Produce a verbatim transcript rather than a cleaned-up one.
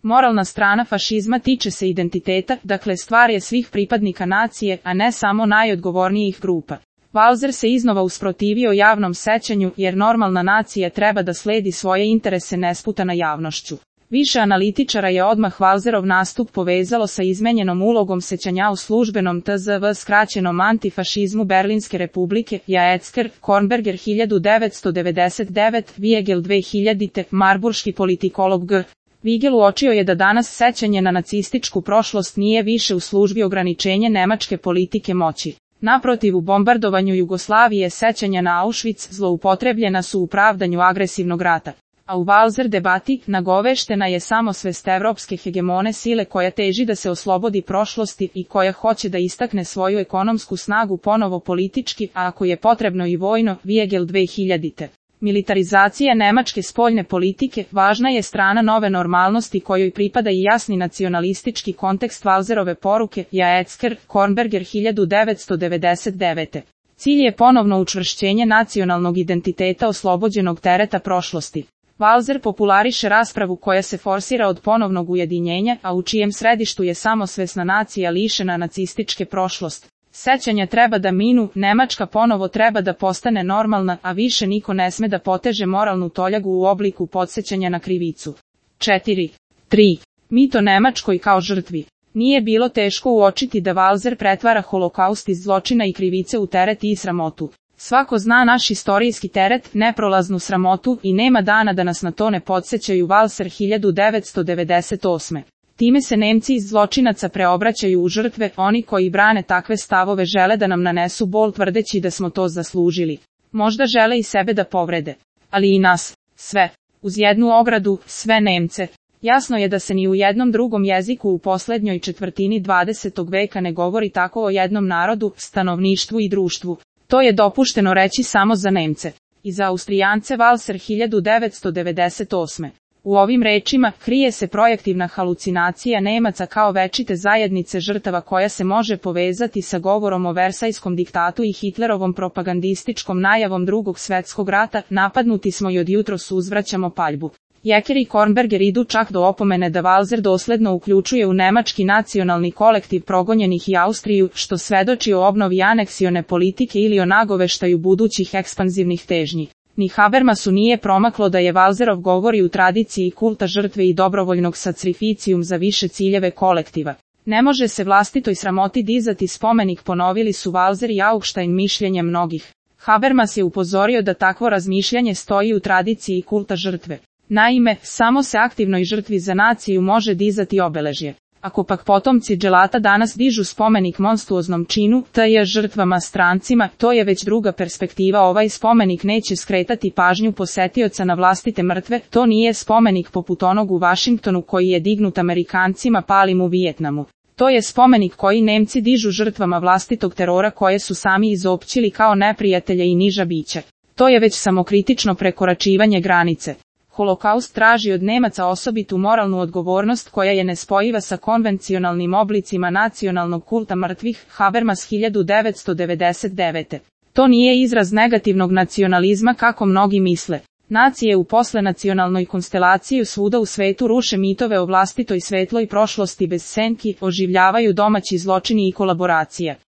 Moralna strana fašizma tiče se identiteta, dakle stvar je svih pripadnika nacije, a ne samo najodgovornijih grupa. Walser se iznova usprotivio javnom sećanju, jer normalna nacija treba da sledi svoje interese nesputana javnošću. Više analitičara je odmah Walserov nastup povezalo sa izmenjenom ulogom sećanja u službenom T Z V skraćenom antifašizmu Berlinske republike, Jaecker, Kornberger hiljadu devetsto devedeset devet, Weigel dve hiljadite, marburški politikolog G. Weigel uočio je da danas sećanje na nacističku prošlost nije više u službi ograničenja nemačke politike moći. Naprotiv, u bombardovanju Jugoslavije sećanja na Auschwitz zloupotrebljena su u pravdanju agresivnog rata. A u Walser debati nagoveštena je samosvest evropske hegemone sile koja teži da se oslobodi prošlosti i koja hoće da istakne svoju ekonomsku snagu ponovo politički, a ako je potrebno i vojno, Weigel dve hiljadite. Militarizacija nemačke spoljne politike važna je strana nove normalnosti kojoj pripada i jasni nacionalistički kontekst Walserove poruke, Jaecker, Kornberger hiljadu devetsto devedeset devete. Cilj je ponovno učvršćenje nacionalnog identiteta oslobođenog tereta prošlosti. Walser populariše raspravu koja se forsira od ponovnog ujedinjenja, a u čijem središtu je samosvesna nacija lišena nacističke prošlosti. Sećanja treba da minu, Nemačka ponovo treba da postane normalna, a više niko ne sme da poteže moralnu toljagu u obliku podsjećanja na krivicu. četiri. tri. Mito Nemačkoj kao žrtvi. Nije bilo teško uočiti da Walser pretvara holokaust iz zločina i krivice u teret i sramotu. Svako zna naš istorijski teret, neprolaznu sramotu i nema dana da nas na to ne podsjećaju. Walser hiljadu devetsto devedeset osme. Time se Nemci iz zločinaca preobraćaju u žrtve, oni koji brane takve stavove žele da nam nanesu bol tvrdeći da smo to zaslužili. Možda žele i sebe da povrede. Ali i nas. Sve. Uz jednu ogradu, sve Nemce. Jasno je da se ni u jednom drugom jeziku u posljednjoj četvrtini dvadesetog veka ne govori tako o jednom narodu, stanovništvu i društvu. To je dopušteno reći samo za Nemce. I za Austrijance. Walser hiljadu devetsto devedeset osme. U ovim rečima krije se projektivna halucinacija Nemaca kao večite zajednice žrtava koja se može povezati sa govorom o Versajskom diktatu i Hitlerovom propagandističkom najavom drugog svjetskog rata. Napadnuti smo i od jutros uzvraćamo paljbu. Jaecker i Kornberger idu čak do opomene da Walser dosledno uključuje u nemački nacionalni kolektiv progonjenih i Austriju, što svedoči o obnovi aneksione politike ili o nagoveštaju budućih ekspanzivnih težnji. Ni Habermasu nije promaklo da je Walserov govori u tradiciji kulta žrtve i dobrovoljnog sacrificium za više ciljeve kolektiva. Ne može se vlastitoj sramoti dizati spomenik, ponovili su Walser i Augstein mišljenje mnogih. Habermas je upozorio da takvo razmišljanje stoji u tradiciji kulta žrtve. Naime, samo se aktivnoj žrtvi za naciju može dizati obeležje. Ako pak potomci dželata danas dižu spomenik monstruoznom činu, t j žrtvama strancima, to je već druga perspektiva. Ovaj spomenik neće skretati pažnju posetioca na vlastite mrtve, to nije spomenik poput onog u Vašingtonu koji je dignut Amerikancima palim u Vijetnamu. To je spomenik koji Nemci dižu žrtvama vlastitog terora koje su sami izopćili kao neprijatelje i niža bića. To je već samokritično prekoračivanje granice. Holokaust traži od Nemaca osobitu moralnu odgovornost koja je nespojiva sa konvencionalnim oblicima nacionalnog kulta mrtvih. Habermas hiljadu devetsto devedeset devete. To nije izraz negativnog nacionalizma kako mnogi misle. Nacije u poslenacionalnoj konstelaciji svuda u svetu ruše mitove o vlastitoj svetloj prošlosti bez senki, oživljavaju domaći zločini i kolaboracija.